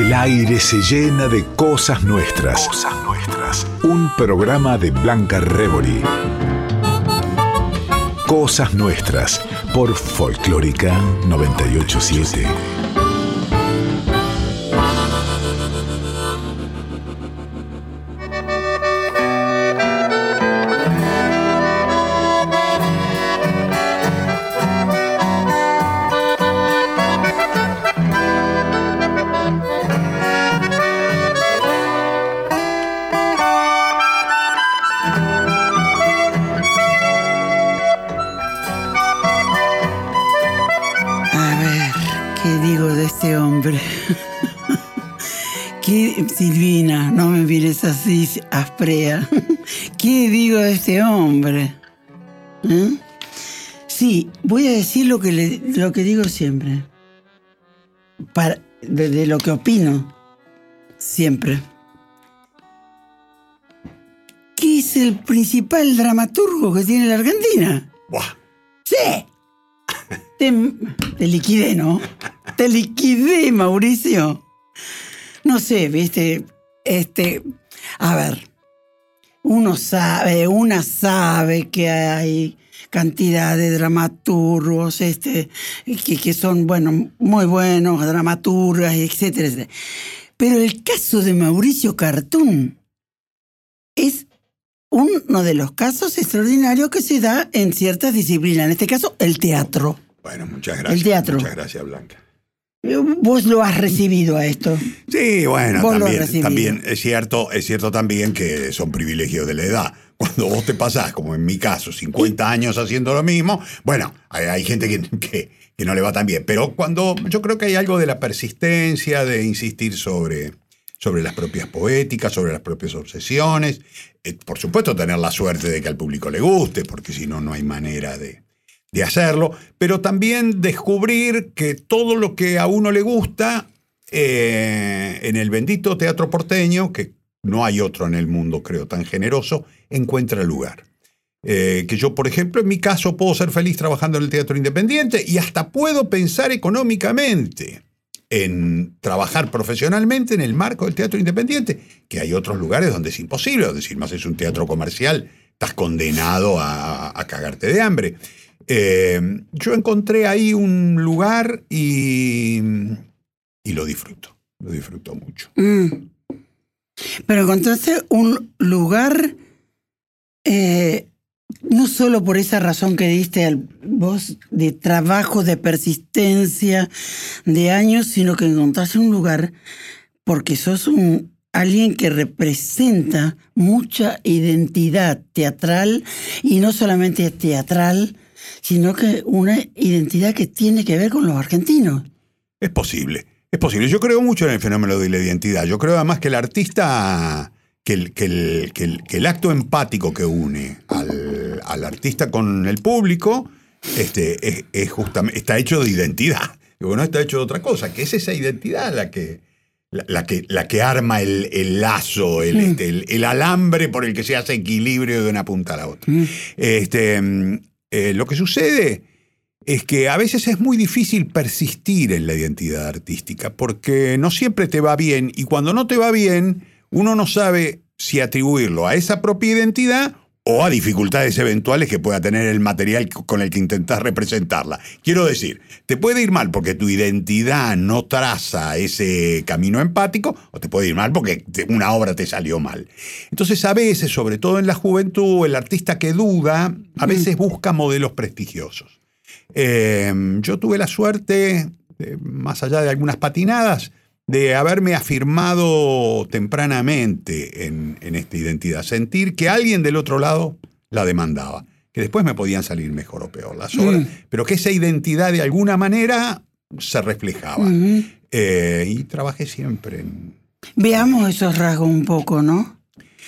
El aire se llena de cosas nuestras. Cosas nuestras. Un programa de Blanca Rebori. Cosas nuestras por Folclórica 987. Silvina, no me mires así, asprea. ¿Qué digo de este hombre? Sí, voy a decir lo que digo siempre. De lo que opino siempre. ¿Qué es el principal dramaturgo que tiene la Argentina? ¡Buah! ¡Sí! Te liquidé, ¿no? Te liquidé, Mauricio. No sé, viste, a ver, una sabe que hay cantidad de dramaturgos, que son, bueno, muy buenos, dramaturgas, etcétera, etcétera. Pero el caso de Mauricio Cartún es uno de los casos extraordinarios que se da en ciertas disciplinas, en este caso, el teatro. Bueno, muchas gracias. El teatro. Muchas gracias, Blanca. Vos lo has recibido a esto. Sí, bueno, también es cierto también que son privilegios de la edad. Cuando vos te pasás, como en mi caso, 50 años haciendo lo mismo, bueno, hay gente que no le va tan bien. Pero cuando yo creo que hay algo de la persistencia, de insistir sobre las propias poéticas, sobre las propias obsesiones. Por supuesto, tener la suerte de que al público le guste, porque si no, no hay manera de hacerlo, pero también descubrir que todo lo que a uno le gusta en el bendito teatro porteño, que no hay otro en el mundo, creo, tan generoso, encuentra lugar. Que yo, por ejemplo, en mi caso puedo ser feliz trabajando en el teatro independiente y hasta puedo pensar económicamente en trabajar profesionalmente en el marco del teatro independiente, que hay otros lugares donde es imposible, es decir, más es un teatro comercial, estás condenado a cagarte de hambre. Yo encontré ahí un lugar y lo disfruto mucho. Pero encontraste un lugar no solo por esa razón que diste vos de trabajo, de persistencia, de años, sino que encontraste un lugar porque sos alguien que representa mucha identidad teatral, y no solamente teatral, sino que una identidad que tiene que ver con los argentinos. Es posible. Yo creo mucho en el fenómeno de la identidad. Yo creo además que el artista, que el acto empático que une al artista con el público, es justamente, está hecho de identidad. Digo, no está hecho de otra cosa, que es esa identidad la que arma el lazo, el alambre por el que se hace equilibrio de una punta a la otra. Lo que sucede es que a veces es muy difícil persistir en la identidad artística porque no siempre te va bien, y cuando no te va bien, uno no sabe si atribuirlo a esa propia identidad o a dificultades eventuales que pueda tener el material con el que intentás representarla. Quiero decir, te puede ir mal porque tu identidad no traza ese camino empático, o te puede ir mal porque una obra te salió mal. Entonces, a veces, sobre todo en la juventud, el artista que duda, a veces busca modelos prestigiosos. Yo tuve la suerte, más allá de algunas patinadas, de haberme afirmado tempranamente en esta identidad. Sentir que alguien del otro lado la demandaba. Que después me podían salir mejor o peor las obras, pero que esa identidad de alguna manera se reflejaba. Y trabajé siempre en... Veamos esos rasgos un poco, ¿no?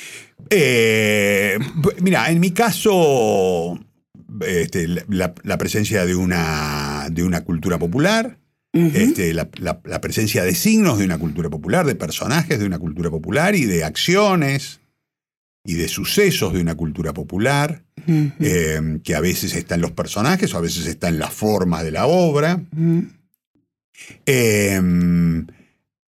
Mira, en mi caso, la presencia de una cultura popular, la presencia de signos de una cultura popular, de personajes de una cultura popular y de acciones y de sucesos de una cultura popular, que a veces está en los personajes o a veces está en la forma de la obra.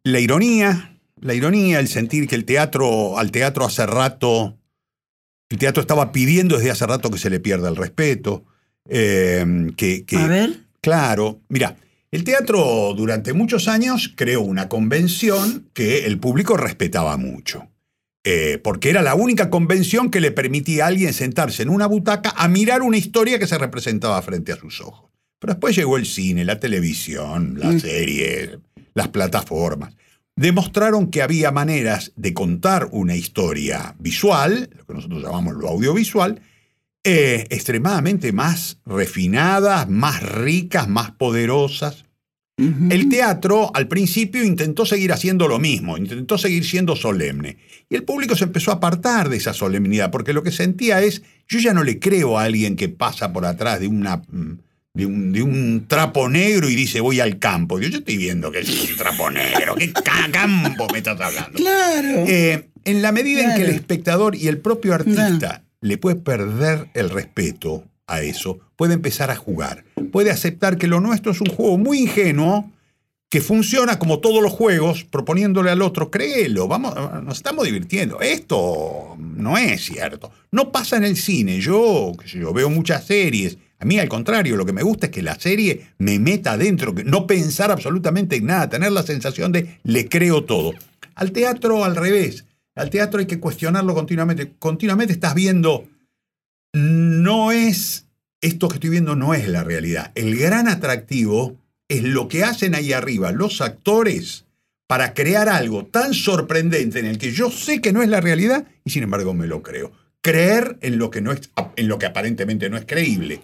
la ironía, el sentir que al teatro hace rato, el teatro estaba pidiendo desde hace rato que se le pierda el respeto. A ver. Claro, mira, el teatro durante muchos años creó una convención que el público respetaba mucho. Porque era la única convención que le permitía a alguien sentarse en una butaca a mirar una historia que se representaba frente a sus ojos. Pero después llegó el cine, la televisión, la serie, las plataformas. Demostraron que había maneras de contar una historia visual, lo que nosotros llamamos lo audiovisual, extremadamente más refinadas, más ricas, más poderosas. Uh-huh. El teatro al principio intentó seguir haciendo lo mismo, intentó seguir siendo solemne. Y el público se empezó a apartar de esa solemnidad, porque lo que sentía es, yo ya no le creo a alguien que pasa por atrás de un trapo negro y dice voy al campo. Yo estoy viendo que es un trapo negro, ¿qué campo me estás hablando? Claro. En la medida en que el espectador y el propio artista le puede perder el respeto a eso, puede empezar a jugar, puede aceptar que lo nuestro es un juego muy ingenuo, que funciona como todos los juegos, proponiéndole al otro, créelo, nos estamos divirtiendo. Esto no es cierto. No pasa en el cine. Yo veo muchas series. A mí, al contrario, lo que me gusta es que la serie me meta adentro, no pensar absolutamente en nada, tener la sensación de le creo todo. Al teatro, al revés. Al teatro hay que cuestionarlo continuamente. Continuamente estás viendo, esto que estoy viendo no es la realidad. El gran atractivo es lo que hacen ahí arriba los actores para crear algo tan sorprendente en el que yo sé que no es la realidad y sin embargo me lo creo. Creer en lo que aparentemente no es creíble.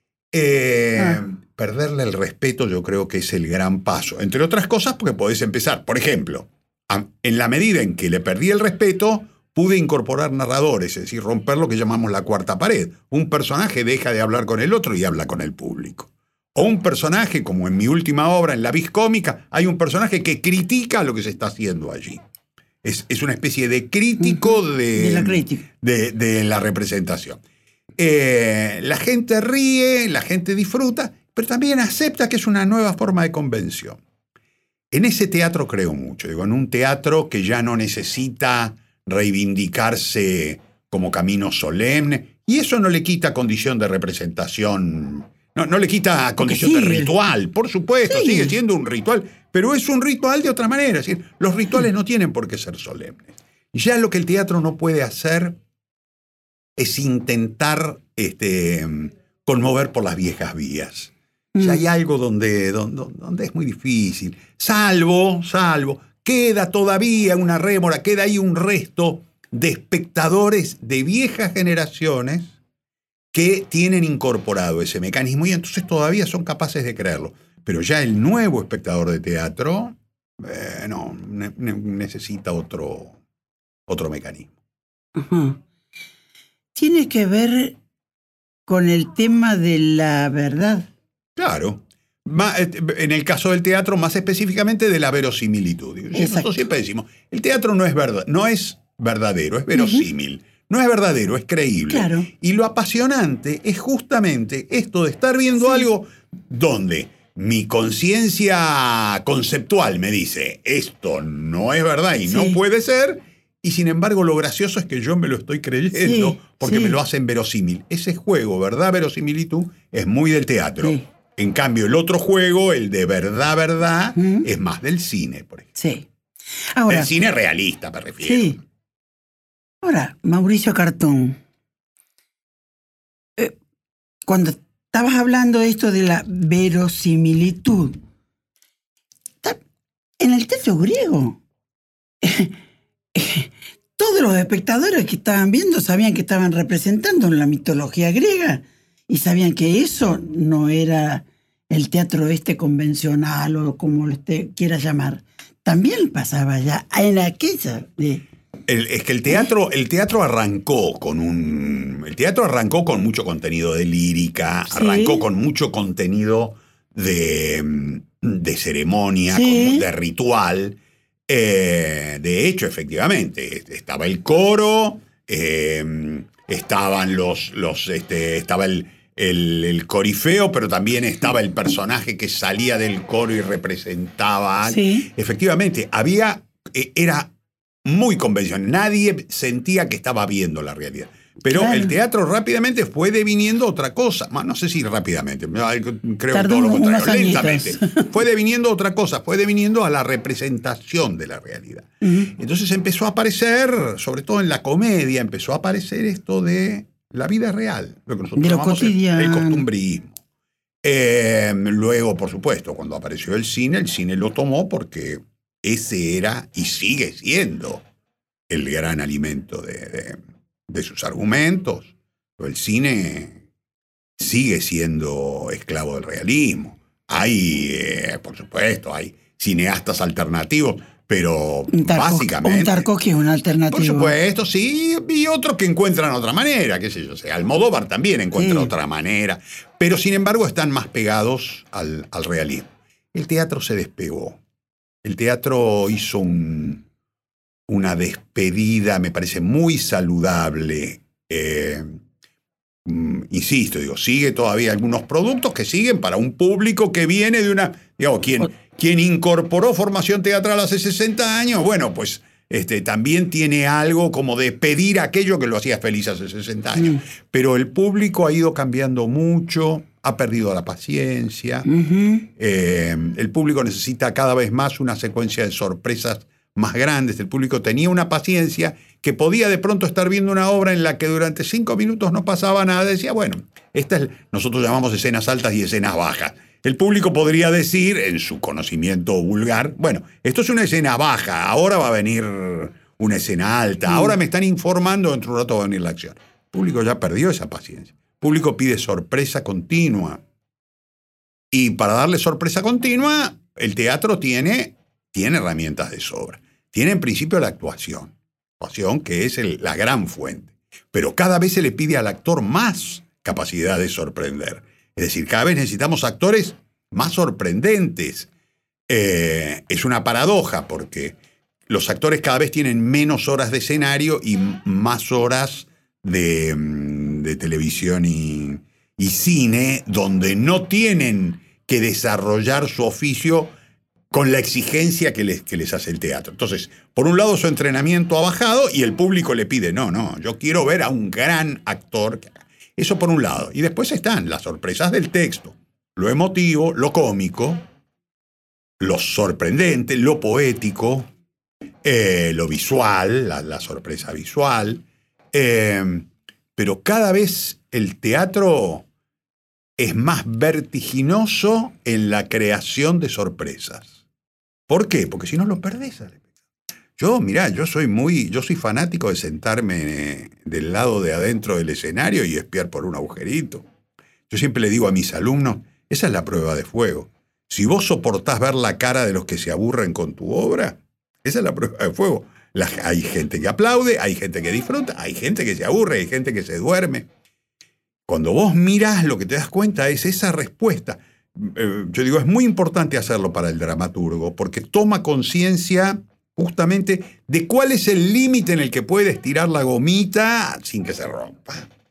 Perderle el respeto yo creo que es el gran paso. Entre otras cosas porque podés empezar, por ejemplo, en la medida en que le perdí el respeto, pude incorporar narradores, es decir, romper lo que llamamos la cuarta pared. Un personaje deja de hablar con el otro y habla con el público. O un personaje, como en mi última obra, en La Vis Cómica, hay un personaje que critica lo que se está haciendo allí. Es una especie de crítico de la representación. La gente ríe, la gente disfruta, pero también acepta que es una nueva forma de convención. En ese teatro creo mucho, en un teatro que ya no necesita reivindicarse como camino solemne, y eso no le quita condición de representación, no le quita condición de ritual, por supuesto, sigue siendo un ritual, pero es un ritual de otra manera, es decir, los rituales no tienen por qué ser solemnes. Ya lo que el teatro no puede hacer es intentar conmover por las viejas vías. Ya hay algo donde es muy difícil. Salvo, queda todavía una rémora, queda ahí un resto de espectadores de viejas generaciones que tienen incorporado ese mecanismo y entonces todavía son capaces de creerlo. Pero ya el nuevo espectador de teatro necesita otro mecanismo. Ajá. Tiene que ver con el tema de la verdad. Claro. En el caso del teatro, más específicamente de la verosimilitud. Nosotros siempre decimos, el teatro no es verdadero, es verosímil. No es verdadero, es creíble. Claro. Y lo apasionante es justamente esto de estar viendo algo donde mi conciencia conceptual me dice, esto no es verdad y no puede ser, y sin embargo lo gracioso es que yo me lo estoy creyendo porque me lo hacen verosímil. Ese juego, verdad-verosimilitud, es muy del teatro. Sí. En cambio, el otro juego, el de verdad, es más del cine, por ejemplo. Sí. Ahora, el cine realista, me refiero. Sí. Ahora, Mauricio Cartón, cuando estabas hablando de esto de la verosimilitud, en el teatro griego, todos los espectadores que estaban viendo sabían que estaban representando la mitología griega y sabían que eso no era el teatro convencional o como lo quiera llamar. También pasaba ya en aquella... Es que el teatro arrancó con mucho contenido de lírica, arrancó con mucho contenido de ceremonia, de ritual. De hecho, efectivamente, estaba el coro, estaban estaba el corifeo, pero también estaba el personaje que salía del coro y representaba. Sí. Efectivamente, era muy convencional. Nadie sentía que estaba viendo la realidad. Pero Claro. el teatro rápidamente fue deviniendo otra cosa. No sé si rápidamente, creo Tardó todo lo contrario, unos añitos. lentamente. Fue deviniendo otra cosa, fue deviniendo a la representación de la realidad. Entonces empezó a aparecer, sobre todo en la comedia, empezó a aparecer esto de la vida real, lo que nosotros De lo llamamos cotidiano. el costumbrismo. Luego, por supuesto, cuando apareció el cine lo tomó porque ese era y sigue siendo el gran alimento de sus argumentos. El cine sigue siendo esclavo del realismo. Por supuesto, hay cineastas alternativos, pero básicamente... Un Tarkovsky es un alternativo. Por supuesto, sí, y otros que encuentran otra manera, qué sé yo. Almodóvar también encuentra otra manera, pero sin embargo están más pegados al realismo. El teatro se despegó. El teatro hizo una despedida, me parece muy saludable. Insisto, sigue todavía algunos productos que siguen para un público que viene de una... Quien incorporó formación teatral hace 60 años, bueno, pues también tiene algo como de pedir aquello que lo hacía feliz hace 60 años. Pero el público ha ido cambiando mucho, ha perdido la paciencia. El público necesita cada vez más una secuencia de sorpresas más grandes. El público tenía una paciencia que podía de pronto estar viendo una obra en la que durante 5 minutos no pasaba nada. Decía, bueno, nosotros llamamos escenas altas y escenas bajas. El público podría decir, en su conocimiento vulgar, bueno, esto es una escena baja, ahora va a venir una escena alta, ahora me están informando, dentro de un rato va a venir la acción. El público ya perdió esa paciencia. El público pide sorpresa continua. Y para darle sorpresa continua, el teatro tiene herramientas de sobra. Tiene en principio la actuación que es la gran fuente. Pero cada vez se le pide al actor más capacidad de sorprender. Es decir, cada vez necesitamos actores más sorprendentes. Es una paradoja porque los actores cada vez tienen menos horas de escenario y más horas de televisión y cine, donde no tienen que desarrollar su oficio con la exigencia que les hace el teatro. Entonces, por un lado su entrenamiento ha bajado y el público le pide, no, yo quiero ver a un gran actor. Eso por un lado. Y después están las sorpresas del texto, lo emotivo, lo cómico, lo sorprendente, lo poético, lo visual, la sorpresa visual. Pero cada vez el teatro es más vertiginoso en la creación de sorpresas. ¿Por qué? Porque si no lo perdés. Yo soy fanático de sentarme del lado de adentro del escenario y espiar por un agujerito. Yo siempre le digo a mis alumnos, esa es la prueba de fuego. Si vos soportás ver la cara de los que se aburren con tu obra, esa es la prueba de fuego. Hay gente que aplaude, hay gente que disfruta, hay gente que se aburre, hay gente que se duerme. Cuando vos mirás, lo que te das cuenta es esa respuesta. Yo digo, es muy importante hacerlo para el dramaturgo, porque toma conciencia justamente de cuál es el límite en el que puede estirar la gomita sin que se rompa.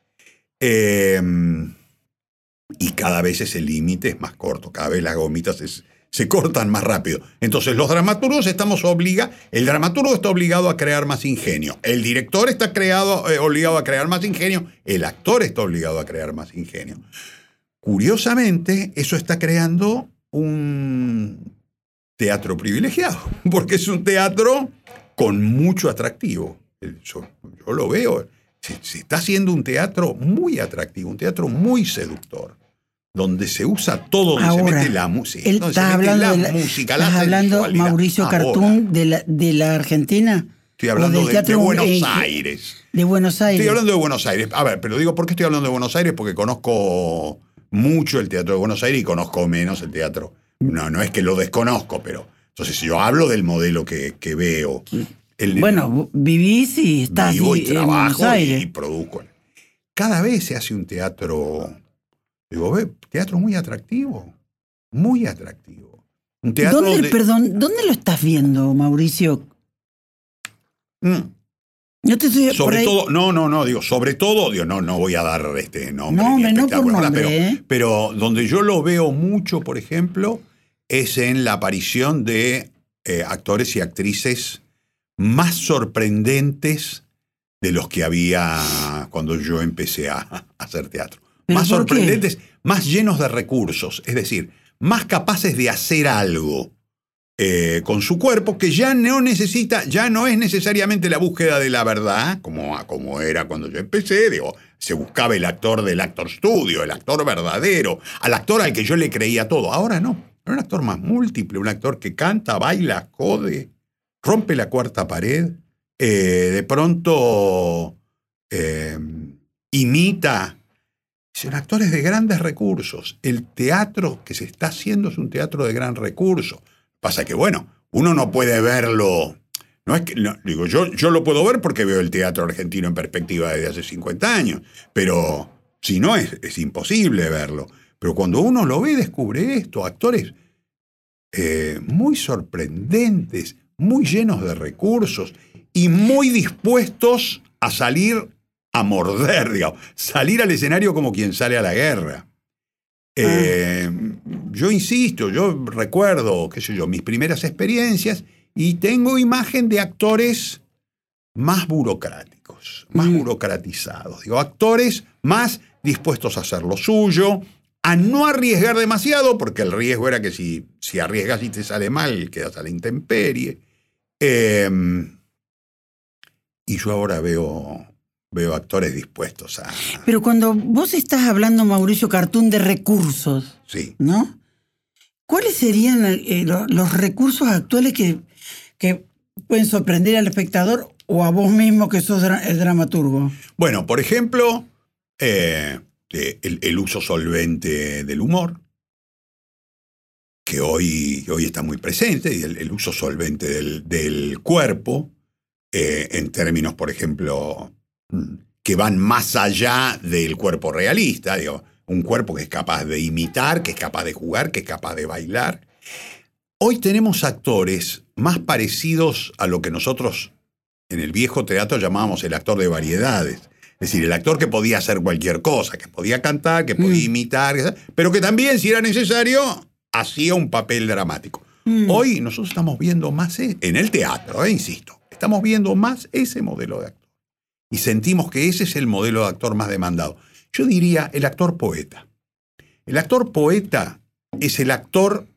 Y cada vez ese límite es más corto, cada vez las gomitas se cortan más rápido. Entonces los dramaturgos el dramaturgo está obligado a crear más ingenio, el director está obligado a crear más ingenio, el actor está obligado a crear más ingenio. Curiosamente, eso está creando un teatro privilegiado, porque es un teatro con mucho atractivo. Yo lo veo. Se está haciendo un teatro muy atractivo, un teatro muy seductor, donde se usa todo, donde se mete la música. ¿Estás hablando, Mauricio Cartún, de la Argentina? Estoy hablando de Buenos Aires. De Buenos Aires. Estoy hablando de Buenos Aires. A ver, pero digo, ¿por qué estoy hablando de Buenos Aires? Porque conozco mucho el teatro de Buenos Aires y conozco menos el teatro. No es que lo desconozco, pero... Entonces yo hablo del modelo que veo. Vivís y estás vivo y trabajo en Buenos Aires. Y produzco. Cada vez se hace un teatro... teatro muy atractivo. Muy atractivo. Un teatro ¿Dónde lo estás viendo, Mauricio? Yo te estoy Sobre todo, sobre todo, no voy a dar nombre. No, ni no por espectáculo, nombre, pero donde yo lo veo mucho, por ejemplo, es en la aparición de actores y actrices más sorprendentes de los que había cuando yo empecé a hacer teatro. Más sorprendentes, más llenos de recursos, es decir, más capaces de hacer algo con su cuerpo, que ya no es necesariamente la búsqueda de la verdad, como era cuando yo empecé. Se buscaba el actor del actor studio, el actor verdadero, al actor al que yo le creía todo. Ahora no, era un actor más múltiple, un actor que canta, baila, jode, rompe la cuarta pared, de pronto imita. Son actores de grandes recursos. El teatro que se está haciendo es un teatro de gran recurso. Pasa que, bueno, uno no puede verlo. No es que, digo, yo lo puedo ver porque veo el teatro argentino en perspectiva desde hace 50 años. Pero si no, es imposible verlo. Pero cuando uno lo ve, descubre esto. Actores muy sorprendentes, muy llenos de recursos y muy dispuestos a salir a morder, digamos, salir al escenario como quien sale a la guerra. Yo insisto, yo recuerdo, mis primeras experiencias y tengo imagen de actores más burocráticos, más burocratizados. Digo, actores más dispuestos a hacer lo suyo, a no arriesgar demasiado, porque el riesgo era que si arriesgas y te sale mal, quedas a la intemperie. Y yo ahora veo actores dispuestos a... Pero cuando vos estás hablando, Mauricio Cartún, de recursos, sí, ¿no? ¿Cuáles serían los recursos actuales que pueden sorprender al espectador o a vos mismo que sos el dramaturgo? Bueno, por ejemplo, el uso solvente del humor, que hoy está muy presente, y el uso solvente del cuerpo, en términos, por ejemplo, que van más allá del cuerpo realista, digo, un cuerpo que es capaz de imitar, que es capaz de jugar, que es capaz de bailar. Hoy tenemos actores más parecidos a lo que nosotros en el viejo teatro llamábamos el actor de variedades. Es decir, el actor que podía hacer cualquier cosa, que podía cantar, que podía imitar, pero que también, si era necesario, hacía un papel dramático. Hoy nosotros estamos viendo más, en el teatro, insisto, estamos viendo más ese modelo de actor. Y sentimos que ese es el modelo de actor más demandado. Yo diría el actor poeta. El actor poeta es el actor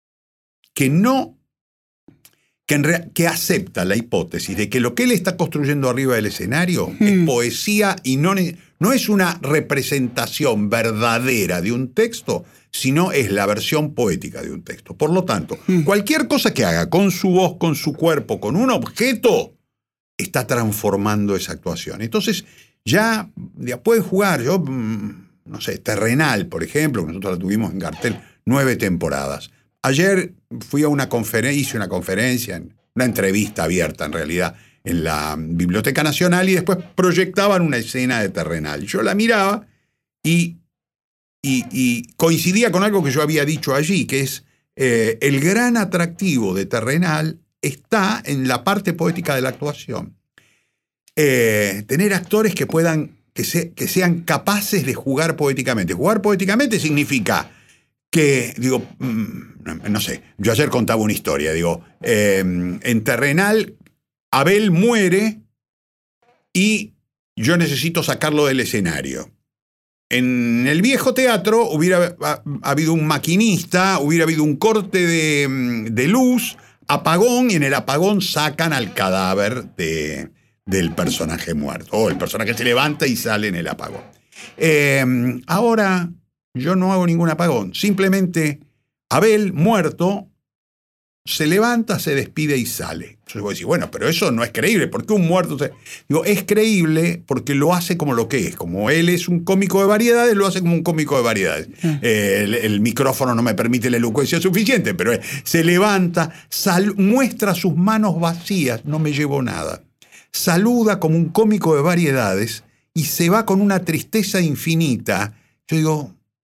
que acepta la hipótesis de que lo que él está construyendo arriba del escenario es poesía y no es una representación verdadera de un texto, sino es la versión poética de un texto. Por lo tanto, cualquier cosa que haga con su voz, con su cuerpo, con un objeto, está transformando esa actuación. Entonces, ya puede jugar, no sé, Terrenal, por ejemplo, que nosotros la tuvimos en cartel 9 temporadas. Ayer fui a hice una conferencia, una entrevista abierta en realidad, en la Biblioteca Nacional, y después proyectaban una escena de Terrenal. Yo la miraba y coincidía con algo que yo había dicho allí, que es el gran atractivo de Terrenal está en la parte poética de la actuación. Tener actores que sean capaces de jugar poéticamente. Jugar poéticamente significa que, digo, no sé, yo ayer contaba una historia, digo, en Terrenal, Abel muere y yo necesito sacarlo del escenario. En el viejo teatro hubiera habido un maquinista, hubiera habido un corte de luz, apagón, y en el apagón sacan al cadáver del personaje muerto. O el personaje se levanta y sale en el apagón. Ahora yo no hago ningún apagón. Simplemente Abel, muerto, se levanta, se despide y sale. Entonces voy a decir, bueno, pero eso no es creíble. ¿Por qué un muerto Digo, es creíble porque lo hace como lo que es. Como él es un cómico de variedades, lo hace como un cómico de variedades. El micrófono no me permite la elocuencia suficiente, pero se levanta, muestra sus manos vacías, no me llevo nada. Saluda como un cómico de variedades y se va con una tristeza infinita. Yo digo,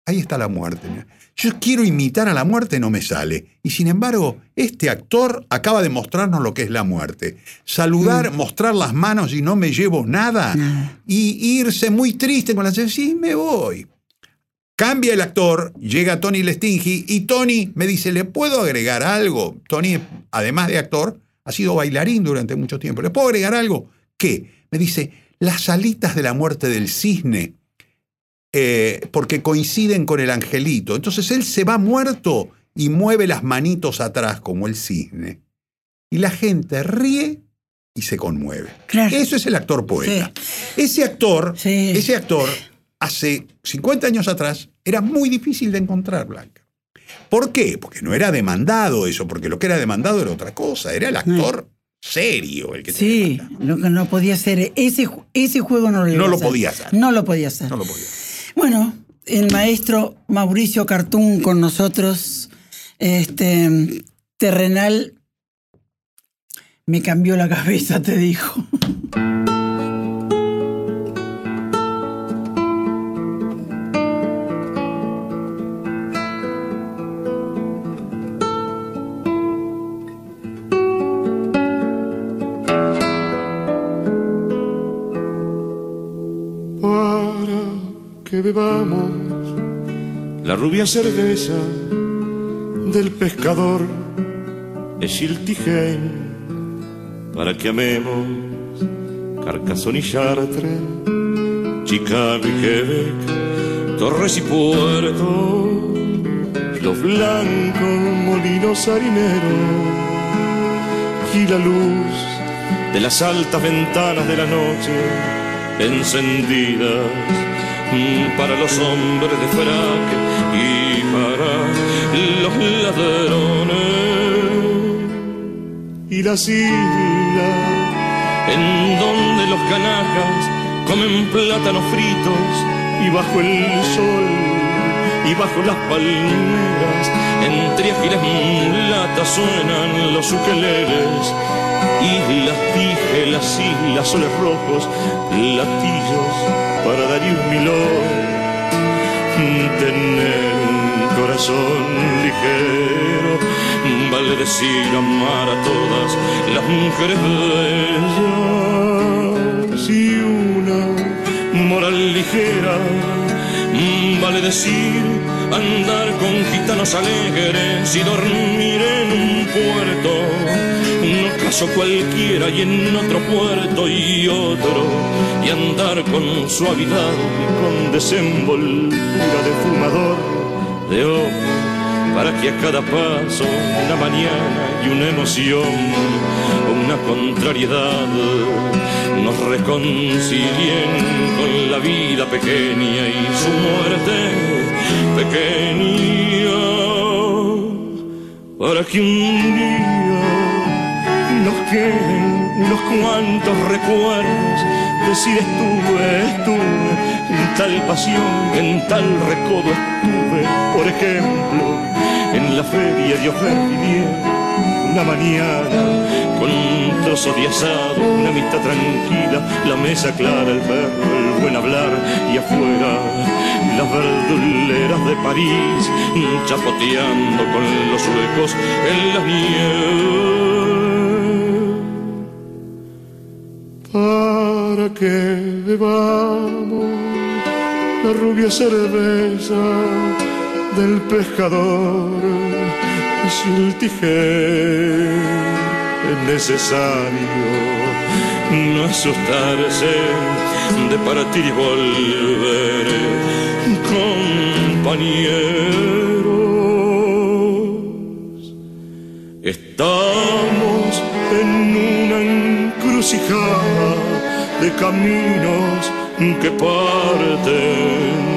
ahí está la muerte. Yo quiero imitar a la muerte, no me sale. Y sin embargo, este actor acaba de mostrarnos lo que es la muerte. Saludar, mostrar las manos y no me llevo nada. Y irse muy triste con la... Sí, me voy. Cambia el actor, llega Tony Lestingi y Tony me dice, ¿le puedo agregar algo? Tony, además de actor, ha sido bailarín durante mucho tiempo. ¿Le puedo agregar algo? ¿Qué? Me dice, las alitas de la muerte del cisne, porque coinciden con el angelito. Entonces él se va muerto y mueve las manitos atrás como el cisne. Y la gente ríe y se conmueve. Claro. Eso es el actor poeta. Sí. Ese actor, hace 50 años atrás, era muy difícil de encontrar, Blanca. ¿Por qué? Porque no era demandado eso, porque lo que era demandado era otra cosa, era el actor serio el que sí, lo que no podía hacer, ese juego no lo podía hacer. No lo podía hacer. No lo podía. Bueno, el maestro Mauricio Cartún con nosotros, terrenal, me cambió la cabeza, te dijo. Que bebamos la rubia cerveza del pescador Schiltigheim, para que amemos Carcassonne y Chartres, Chicago y Quebec, Torres y Puerto, los blancos molinos harineros y la luz de las altas ventanas de la noche encendidas para los hombres de frac y para los ladrones, y las islas en donde los canacas comen plátanos fritos y bajo el sol y bajo las palmeras entre ágiles mulatas suenan los ukeleles. Islas, dije, las islas, soles rojos, latillos para Darío Milón. Tener un corazón ligero vale decir amar a todas las mujeres bellas, y una moral ligera vale decir andar con gitanos alegres y dormir en un puerto. No caso cualquiera y en otro puerto y otro, y andar con suavidad y con desenvoltura de fumador de ojo, para que a cada paso una mañana y una emoción o una contrariedad nos reconcilien con la vida pequeña y su muerte pequeña, para que un día nos queden unos cuantos recuerdos, decir estuve en tal pasión, en tal recodo estuve, por ejemplo, en la feria de Auvergne, una mañana con un trozo de asado, una amistad tranquila, la mesa clara, el perro, el buen hablar, y afuera las verduleras de París, chapoteando con los suecos en la nieve. Para que bebamos la rubia cerveza del pescador Schiltigheim, es necesario no asustarse de partir y volver, compañeros. Estamos en una encrucijada de caminos que parten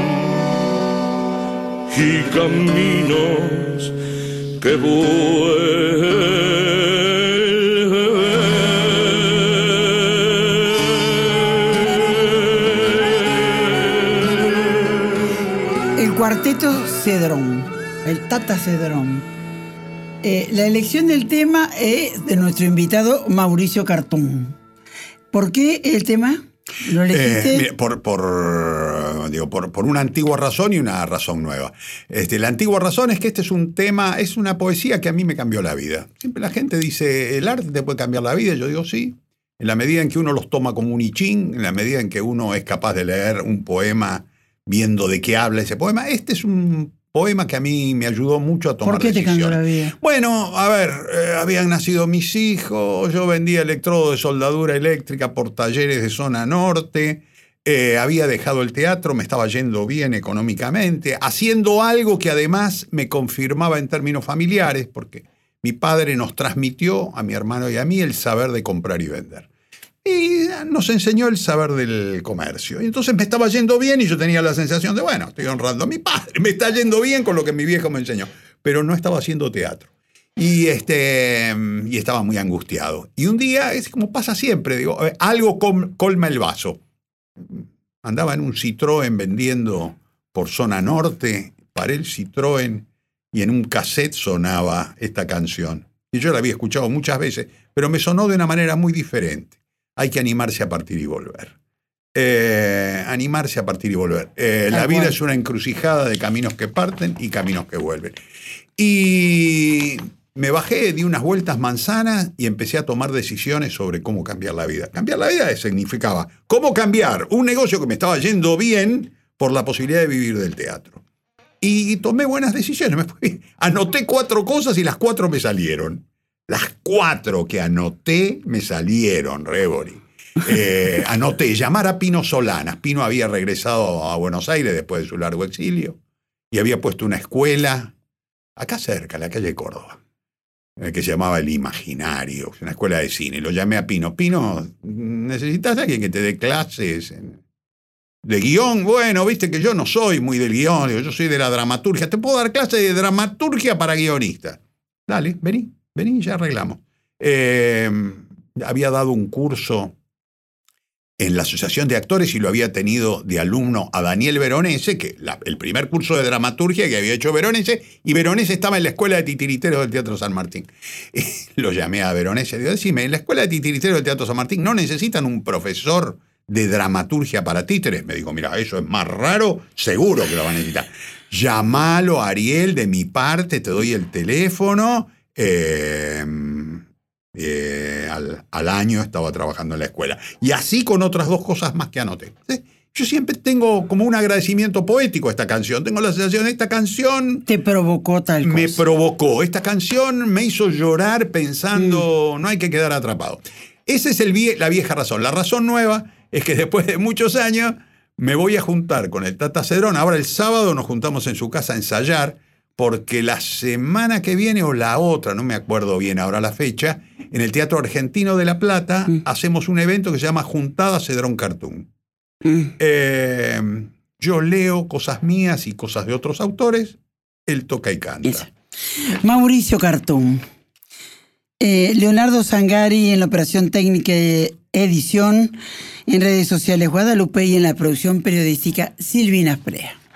y caminos que vuelven. El cuarteto Cedrón, el Tata Cedrón. La elección del tema es de nuestro invitado Mauricio Cartún. ¿Por qué el tema? ¿Lo elegiste? Por digo, por una antigua razón y una razón nueva. La antigua razón es que este es un tema, es una poesía que a mí me cambió la vida. Siempre la gente dice, ¿el arte te puede cambiar la vida? Yo digo, sí. En la medida en que uno los toma como un I Ching, en la medida en que uno es capaz de leer un poema viendo de qué habla ese poema. Este es un poema que a mí me ayudó mucho a tomar decisiones. ¿Por qué te cambió la vida? Bueno, a ver, habían nacido mis hijos, yo vendía electrodos de soldadura eléctrica por talleres de zona norte, había dejado el teatro, me estaba yendo bien económicamente, haciendo algo que además me confirmaba en términos familiares, porque mi padre nos transmitió, a mi hermano y a mí, el saber de comprar y vender. Y nos enseñó el saber del comercio. Y entonces me estaba yendo bien y yo tenía la sensación de, bueno, estoy honrando a mi padre, me está yendo bien con lo que mi viejo me enseñó. Pero no estaba haciendo teatro. Y estaba muy angustiado. Y un día, es como pasa siempre, digo, algo colma el vaso. Andaba en un Citroën vendiendo por zona norte, paré el Citroën y en un cassette sonaba esta canción. Y yo la había escuchado muchas veces, pero me sonó de una manera muy diferente. Hay que animarse a partir y volver. Animarse a partir y volver. La vida es una encrucijada de caminos que parten y caminos que vuelven. Y me bajé, di unas vueltas manzanas y empecé a tomar decisiones sobre cómo cambiar la vida. Cambiar la vida significaba cómo cambiar un negocio que me estaba yendo bien por la posibilidad de vivir del teatro. Y tomé buenas decisiones. Anoté 4 cosas y las 4 me salieron. Las 4 que anoté me salieron, Rebori. Anoté llamar a Pino Solanas. Pino había regresado a Buenos Aires después de su largo exilio y había puesto una escuela acá cerca, en la calle Córdoba, que se llamaba El Imaginario, una escuela de cine. Lo llamé a Pino. Pino, ¿necesitas a alguien que te dé clases de guión? Bueno, viste que yo no soy muy del guión, digo, yo soy de la dramaturgia. Te puedo dar clases de dramaturgia para guionistas. Dale, vení y ya arreglamos. Había dado un curso en la Asociación de Actores y lo había tenido de alumno a Daniel Veronese, que el primer curso de dramaturgia que había hecho Veronese, y Veronese estaba en la Escuela de Titiriteros del Teatro San Martín. Y lo llamé a Veronese, digo, decime, en la Escuela de Titiriteros del Teatro San Martín no necesitan un profesor de dramaturgia para títeres. Me dijo, mira, eso es más raro, seguro que lo van a necesitar. Llamalo, Ariel, de mi parte, te doy el teléfono. Al año estaba trabajando en la escuela. Y así con otras 2 cosas más que anoté. ¿Sí? Yo siempre tengo como un agradecimiento poético a esta canción. Tengo la sensación de esta canción... Te provocó tal cosa. Me provocó. Esta canción me hizo llorar pensando, no hay que quedar atrapado. Esa es la vieja razón. La razón nueva es que después de muchos años me voy a juntar con el Tata Cedrón. Ahora el sábado nos juntamos en su casa a ensayar, porque la semana que viene o la otra, no me acuerdo bien ahora la fecha, en el Teatro Argentino de La Plata hacemos un evento que se llama Juntada Cedrón Cartoon. Yo leo cosas mías y cosas de otros autores, él toca y canta. Esa. Mauricio Cartoon. Leonardo Zangari en la operación técnica de edición, en redes sociales Guadalupe y en la producción periodística Silvina Sprea.